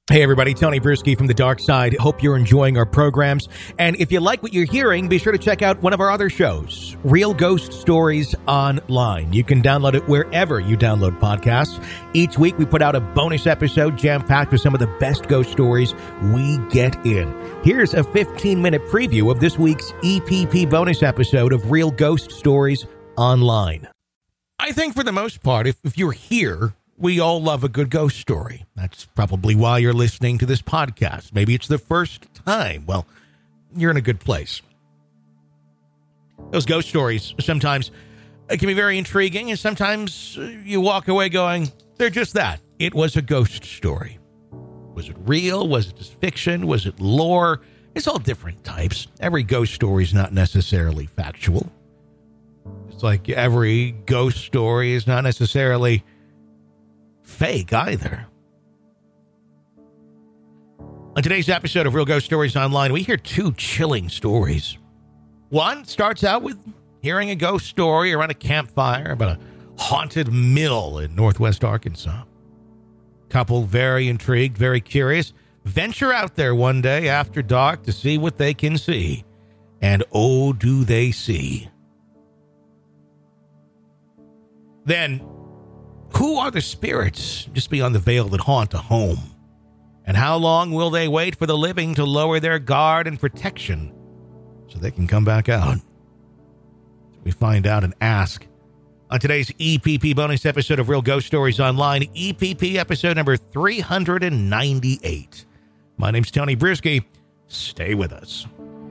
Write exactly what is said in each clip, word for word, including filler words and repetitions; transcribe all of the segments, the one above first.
Hey everybody, Tony Bruschi from The Dark Side. Hope you're enjoying our programs. And if you like what you're hearing, be sure to check out one of our other shows, Real Ghost Stories Online. You can download it wherever you download podcasts. Each week we put out a bonus episode jam-packed with some of the best ghost stories we get in. Here's a fifteen-minute preview of this week's E P P bonus episode of Real Ghost Stories Online. I think for the most part, if, if you're here, we all love a good ghost story. That's probably why you're listening to this podcast. Maybe it's the first time. Well, you're in a good place. Those ghost stories sometimes it can be very intriguing, and sometimes you walk away going, they're just that. It was a ghost story. Was it real? Was it just fiction? Was it lore? It's all different types. Every ghost story is not necessarily factual. It's like every ghost story is not necessarily fake either. On today's episode of Real Ghost Stories Online, we hear two chilling stories. One starts out with hearing a ghost story around a campfire about a haunted mill in northwest Arkansas. Couple very intrigued, very curious, venture out there one day after dark to see what they can see. And oh, do they see. Then, who are the spirits just beyond the veil that haunt a home? And how long will they wait for the living to lower their guard and protection so they can come back out? We find out and ask on today's E P P bonus episode of Real Ghost Stories Online, E P P episode number three hundred ninety-eight. My name's Tony Bruschi. Stay with us.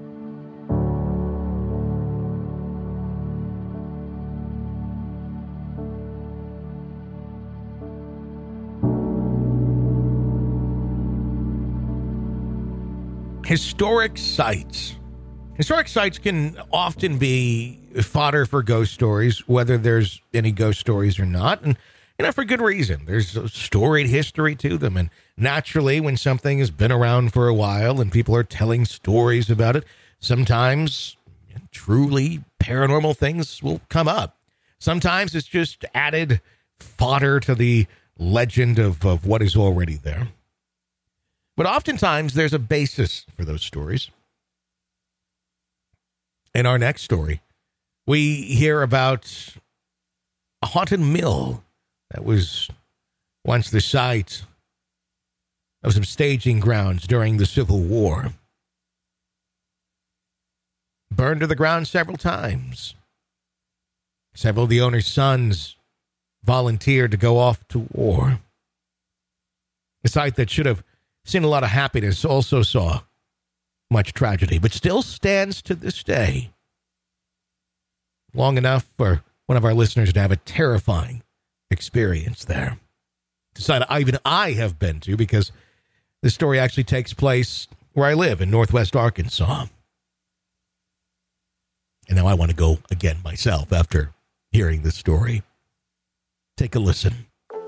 Historic sites. Historic sites can often be fodder for ghost stories, whether there's any ghost stories or not. And, you know, for good reason. There's a storied history to them. And naturally, when something has been around for a while and people are telling stories about it, sometimes truly paranormal things will come up. Sometimes it's just added fodder to the legend of, of what is already there. But oftentimes, there's a basis for those stories. In our next story, we hear about a haunted mill that was once the site of some staging grounds during the Civil War. Burned to the ground several times. Several of the owner's sons volunteered to go off to war. A site that should have seen a lot of happiness also saw much tragedy, but still stands to this day. Long enough for one of our listeners to have a terrifying experience there. The site even I have been to, because this story actually takes place where I live in northwest Arkansas. And now I want to go again myself after hearing this story. Take a listen.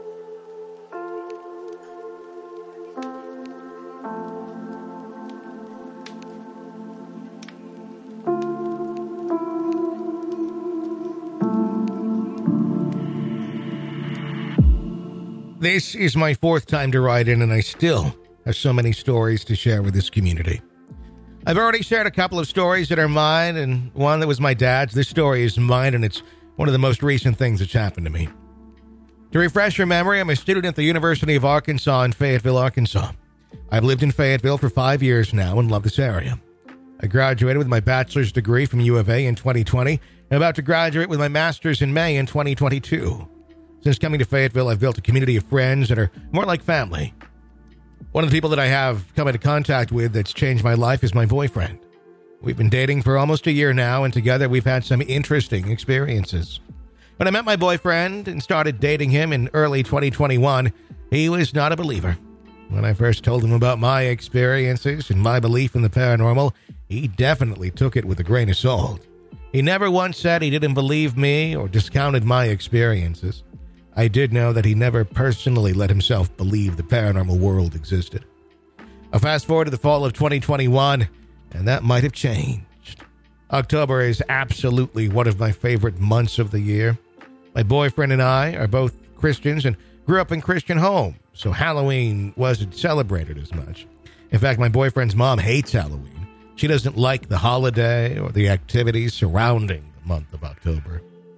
This is my fourth time to write in, and I still have so many stories to share with this community. I've already shared a couple of stories that are mine, and one that was my dad's. This story is mine, and it's one of the most recent things that's happened to me. To refresh your memory, I'm a student at the University of Arkansas in Fayetteville, Arkansas. I've lived in Fayetteville for five years now and love this area. I graduated with my bachelor's degree from U of A in twenty twenty. I'm about to graduate with my master's in May in twenty twenty-two. Since coming to Fayetteville, I've built a community of friends that are more like family. One of the people that I have come into contact with that's changed my life is my boyfriend. We've been dating for almost a year now, and together we've had some interesting experiences. When I met my boyfriend and started dating him in early twenty twenty-one, he was not a believer. When I first told him about my experiences and my belief in the paranormal, he definitely took it with a grain of salt. He never once said he didn't believe me or discounted my experiences. I did know that he never personally let himself believe the paranormal world existed. I fast forward to the fall of twenty twenty-one, and that might have changed. October is absolutely one of my favorite months of the year. My boyfriend and I are both Christians and grew up in Christian homes. so Halloween wasn't celebrated as much. In fact, my boyfriend's mom hates Halloween. She doesn't like the holiday or the activities surrounding the month of October.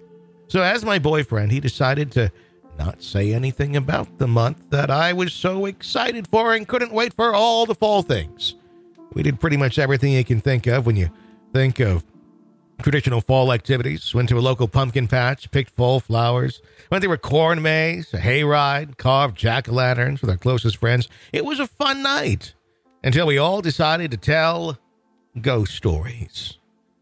So as my boyfriend, he decided to not say anything about the month that I was so excited for and couldn't wait for all the fall things. We did pretty much everything you can think of when you think of traditional fall activities. Went to a local pumpkin patch, picked fall flowers, went through a corn maze, a hayride, carved jack-o'-lanterns with our closest friends. It was a fun night until we all decided to tell ghost stories.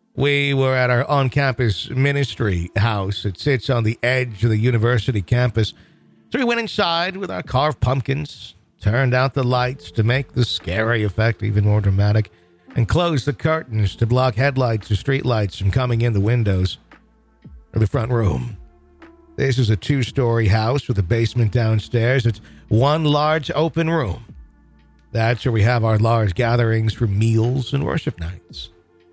We were at our on-campus ministry house. It sits on the edge of the university campus. So we went inside with our carved pumpkins, turned out the lights to make the scary effect even more dramatic, and closed the curtains to block headlights or streetlights from coming in the windows of the front room. This is a two-story house with a basement downstairs. It's one large open room. That's where we have our large gatherings for meals and worship nights.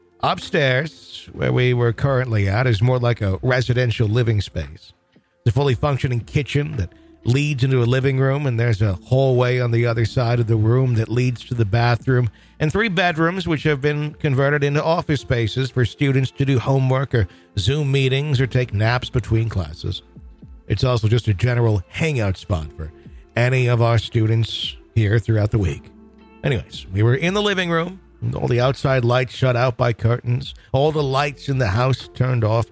Upstairs, where we were currently at, is more like a residential living space. It's a fully functioning kitchen that leads into a living room, and there's a hallway on the other side of the room that leads to the bathroom, and three bedrooms which have been converted into office spaces for students to do homework or Zoom meetings or take naps between classes. It's also just a general hangout spot for any of our students here throughout the week. Anyways, we were in the living room. All the outside lights shut out by curtains. All the lights in the house turned off.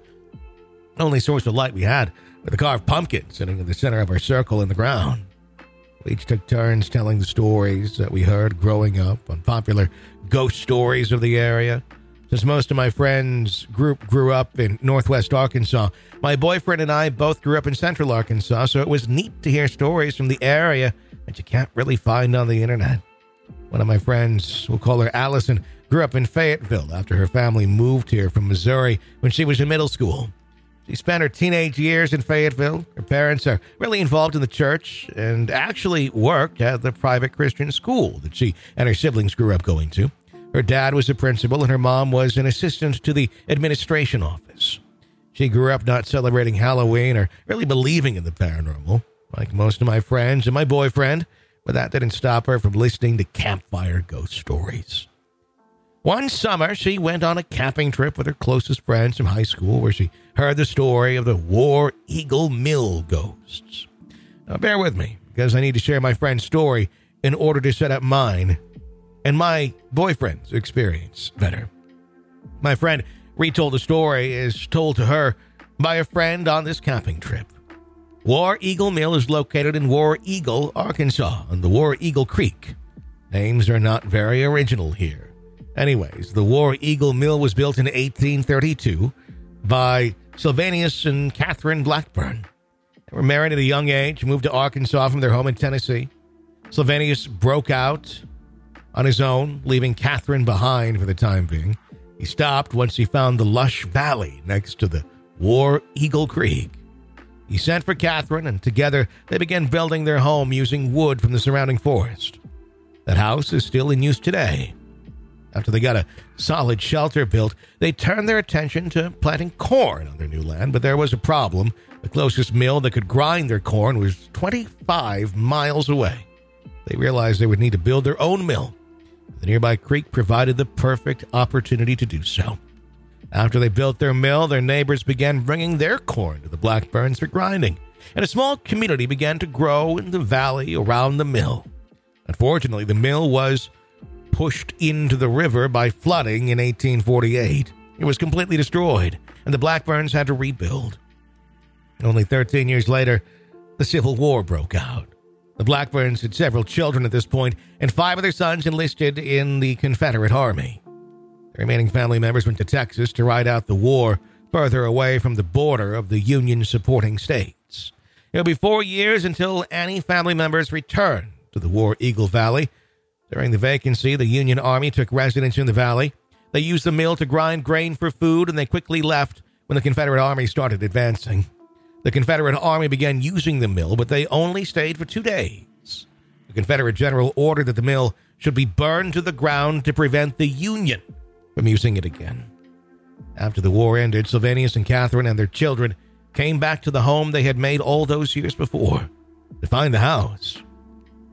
The only source of light we had were the carved pumpkins sitting in the center of our circle in the ground. We each took turns telling the stories that we heard growing up on popular ghost stories of the area. Since most of my friends' group grew up in Northwest Arkansas, my boyfriend and I both grew up in Central Arkansas, so it was neat to hear stories from the area that you can't really find on the internet. One of my friends, we'll call her Allison, grew up in Fayetteville after her family moved here from Missouri when she was in middle school. She spent her teenage years in Fayetteville. Her parents are really involved in the church and actually worked at the private Christian school that she and her siblings grew up going to. Her dad was a principal and her mom was an assistant to the administration office. She grew up not celebrating Halloween or really believing in the paranormal, like most of my friends and my boyfriend, but that didn't stop her from listening to campfire ghost stories. One summer, she went on a camping trip with her closest friends from high school where she heard the story of the War Eagle Mill ghosts. Now, bear with me, because I need to share my friend's story in order to set up mine and my boyfriend's experience better. My friend retold the story as told to her by a friend on this camping trip. War Eagle Mill is located in War Eagle, Arkansas, on the War Eagle Creek. Names are not very original here. Anyways, the War Eagle Mill was built in eighteen thirty-two by Sylvanus and Catherine Blackburn. They were married at a young age, moved to Arkansas from their home in Tennessee. Sylvanus broke out on his own, leaving Catherine behind for the time being. He stopped once he found the lush valley next to the War Eagle Creek. He sent for Catherine, and together they began building their home using wood from the surrounding forest. That house is still in use today. After they got a solid shelter built, they turned their attention to planting corn on their new land, but there was a problem. The closest mill that could grind their corn was twenty-five miles away. They realized they would need to build their own mill. The nearby creek provided the perfect opportunity to do so. After they built their mill, their neighbors began bringing their corn to the Blackburns for grinding, and a small community began to grow in the valley around the mill. Unfortunately, the mill was pushed into the river by flooding in eighteen forty-eight. It was completely destroyed, and the Blackburns had to rebuild. Only thirteen years later, the Civil War broke out. The Blackburns had several children at this point, and five of their sons enlisted in the Confederate Army. The remaining family members went to Texas to ride out the war further away from the border of the Union-supporting states. It would be four years until any family members returned to the War Eagle Valley. During the vacancy, the Union Army took residence in the valley. They used the mill to grind grain for food, and they quickly left when the Confederate Army started advancing. The Confederate Army began using the mill, but they only stayed for two days. The Confederate general ordered that the mill should be burned to the ground to prevent the Union from using it again. After the war ended, Sylvanus and Catherine and their children came back to the home they had made all those years before. To find the house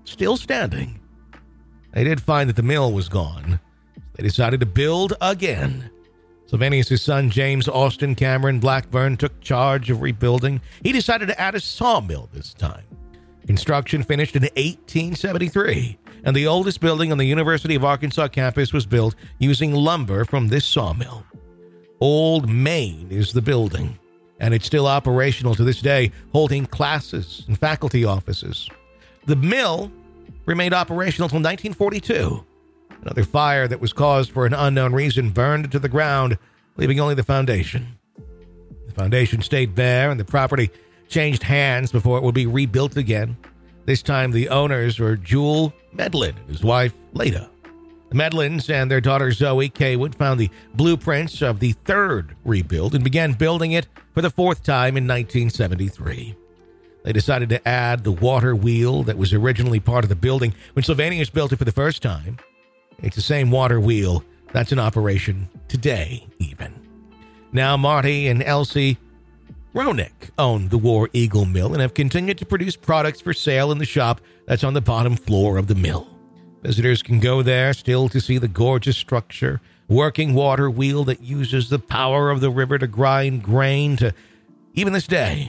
still standing. They did find that the mill was gone. They decided to build again. Sylvanus' son, James Austin Cameron Blackburn, took charge of rebuilding. He decided to add a sawmill this time. Construction finished in eighteen seventy-three, and the oldest building on the University of Arkansas campus was built using lumber from this sawmill. Old Main is the building, and it's still operational to this day, holding classes and faculty offices. The mill remained operational until nineteen forty-two. Another fire that was caused for an unknown reason burned it to the ground, leaving only the foundation. The foundation stayed bare, and the property changed hands before it would be rebuilt again. This time, the owners were Jewel Medlin and his wife, Leda. The Medlins and their daughter Zoe Kaywood found the blueprints of the third rebuild and began building it for the fourth time in nineteen seventy-three. They decided to add the water wheel that was originally part of the building when Sylvanus built it for the first time. It's the same water wheel that's in operation today, even. Now, Marty and Elsie Ronick own the War Eagle Mill and have continued to produce products for sale in the shop that's on the bottom floor of the mill. Visitors can go there still to see the gorgeous structure, working water wheel that uses the power of the river to grind grain to even this day.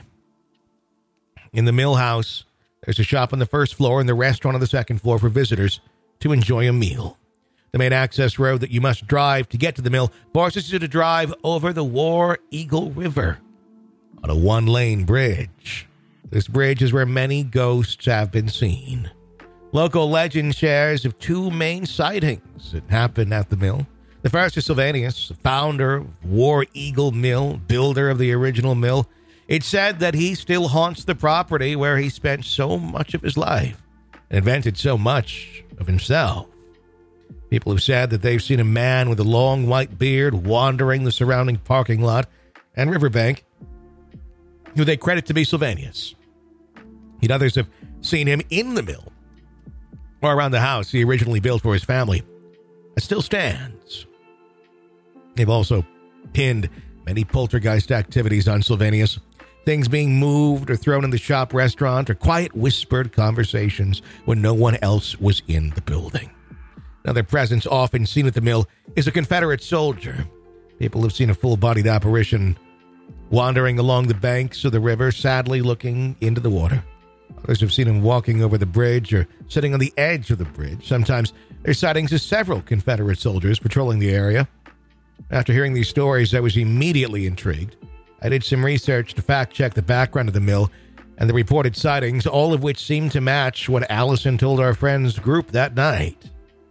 In the mill house, there's a shop on the first floor and the restaurant on the second floor for visitors to enjoy a meal. The main access road that you must drive to get to the mill forces you to drive over the War Eagle River on a one-lane bridge. This bridge is where many ghosts have been seen. Local legend shares of two main sightings that happened at the mill. The first is Sylvanus, the founder of War Eagle Mill, builder of the original mill. It's said that he still haunts the property where he spent so much of his life and invented so much of himself. People have said that they've seen a man with a long white beard wandering the surrounding parking lot and riverbank, who they credit to be Sylvanus. Yet others have seen him in the mill or around the house he originally built for his family. It still stands. They've also pinned many poltergeist activities on Sylvanus. Things being moved or thrown in the shop restaurant, or quiet whispered conversations when no one else was in the building. Another presence often seen at the mill is a Confederate soldier. People have seen a full-bodied apparition wandering along the banks of the river, sadly looking into the water. Others have seen him walking over the bridge or sitting on the edge of the bridge. Sometimes there's sightings of several Confederate soldiers patrolling the area. After hearing these stories, I was immediately intrigued. I did some research to fact-check the background of the mill and the reported sightings, all of which seemed to match what Allison told our friends group that night.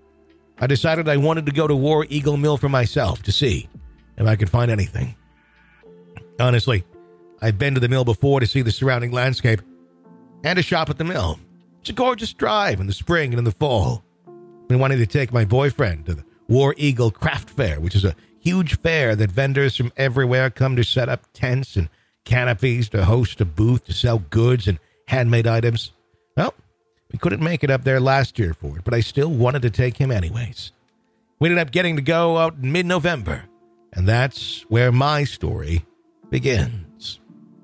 I decided I wanted to go to War Eagle Mill for myself to see if I could find anything. Honestly, I've been to the mill before to see the surrounding landscape and to shop at the mill. It's a gorgeous drive in the spring and in the fall. I've been wanting to take my boyfriend to the War Eagle Craft Fair, which is a huge fair that vendors from everywhere come to set up tents and canopies to host a booth to sell goods and handmade items. Well, we couldn't make it up there last year for it, but I still wanted to take him anyways. We ended up getting to go out in mid-November, and that's where my story begins.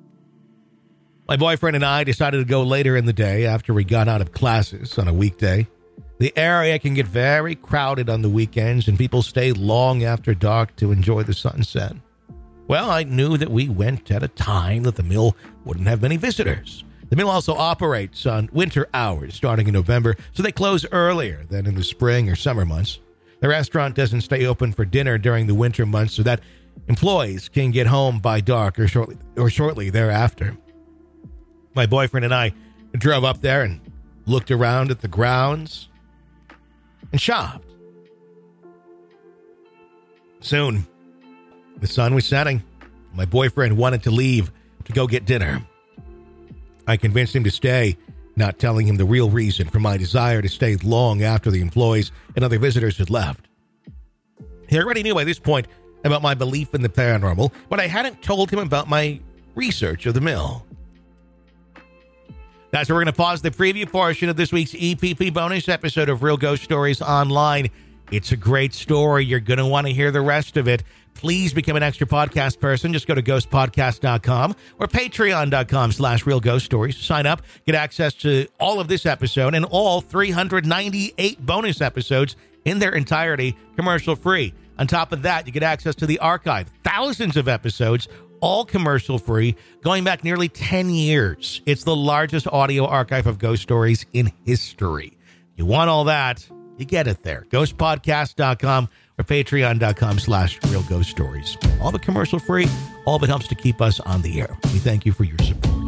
My boyfriend and I decided to go later in the day after we got out of classes on a weekday. The area can get very crowded on the weekends, and people stay long after dark to enjoy the sunset. Well, I knew that we went at a time that the mill wouldn't have many visitors. The mill also operates on winter hours starting in November, so they close earlier than in the spring or summer months. The restaurant doesn't stay open for dinner during the winter months so that employees can get home by dark or shortly, or shortly thereafter. My boyfriend and I drove up there and looked around at the grounds and shopped. Soon, the sun was setting. My boyfriend wanted to leave to go get dinner. I convinced him to stay, not telling him the real reason for my desire to stay long after the employees and other visitors had left. He already knew by this point about my belief in the paranormal, but I hadn't told him about my research of the mill. That's where we're going to pause the preview portion of this week's E P P bonus episode of Real Ghost Stories Online. It's a great story. You're going to want to hear the rest of it. Please become an extra podcast person. Just go to ghost podcast dot com or patreon dot com slash real ghost stories. Sign up, get access to all of this episode and all three hundred ninety-eight bonus episodes in their entirety, commercial free. On top of that, you get access to the archive, thousands of episodes, all commercial free, going back nearly ten years. It's the largest audio archive of ghost stories in history. You want all that, you get it there. ghost podcast dot com or patreon dot com slash real ghost stories. All the commercial free, all of it helps to keep us on the air. We thank you for your support.